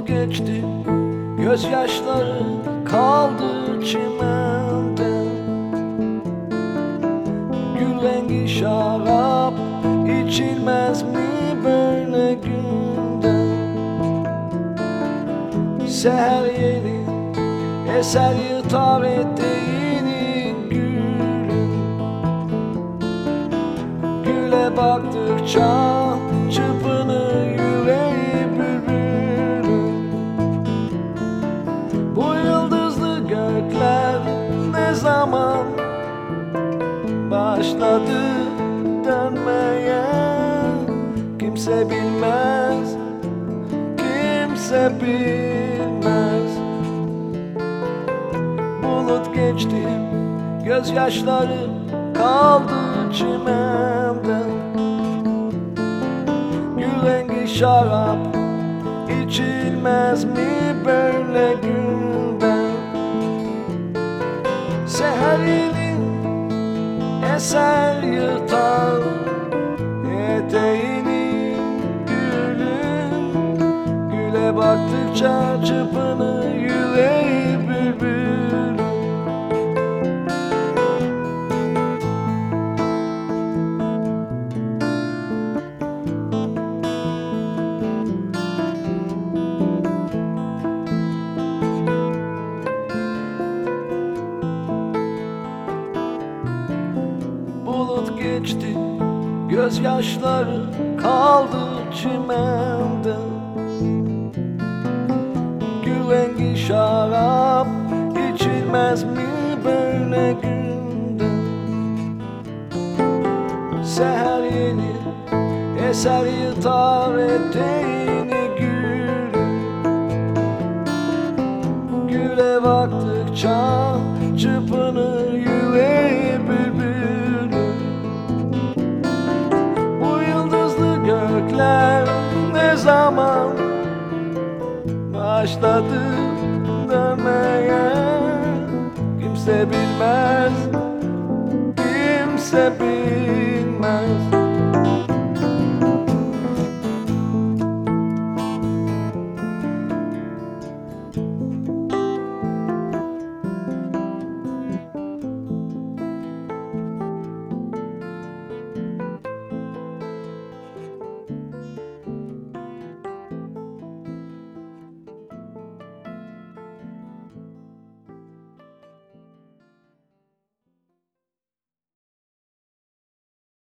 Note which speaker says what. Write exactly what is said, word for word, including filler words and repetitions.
Speaker 1: Bulut geçti, gözyaşları kaldı çimende. Gül rengi şarap içilmez mi böyle günde? Seher yeni eser yırtar eteğini gülün. Güle baktıkça çırpınır yüreği bülbülün. Bu yıldızlı gökler ne zaman başladı dönmeye? Kimse bilmez, kimse bilmez. Bulut geçti, gözyaşları kaldı çimende. Gül rengi şarap içilmez mi böyle günde? Seher yeni eser yırtar eteğini gülün. Güle baktıkça çırpınır yüreği bülbülün. Bulut geçti, gözyaşları kaldı çimende. Gül rengi şarap içilmez mi böyle günde? Seher yeni eser yırtar eteğini gülün. Güle baktıkça çırpınır yüreği bülbülün. Bu yıldızlı gökler ne zaman başladı dönmeye? Kimse bilmez, kimse bilmez.